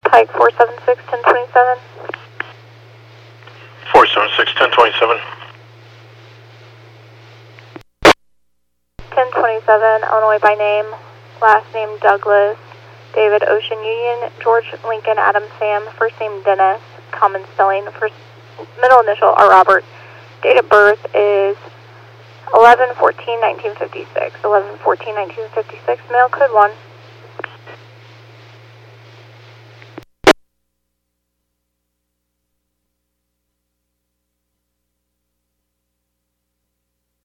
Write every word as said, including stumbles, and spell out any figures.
Pike four seven six, ten twenty-seven. four seven six, ten twenty-seven. ten twenty-seven, Illinois by name, last name Douglas, David Ocean Union, George Lincoln Adam Sam, first name Dennis, common spelling, first middle initial are Robert. Date of birth is eleven fourteen nineteen fifty-six, eleven fourteen nineteen fifty-six, mail code one.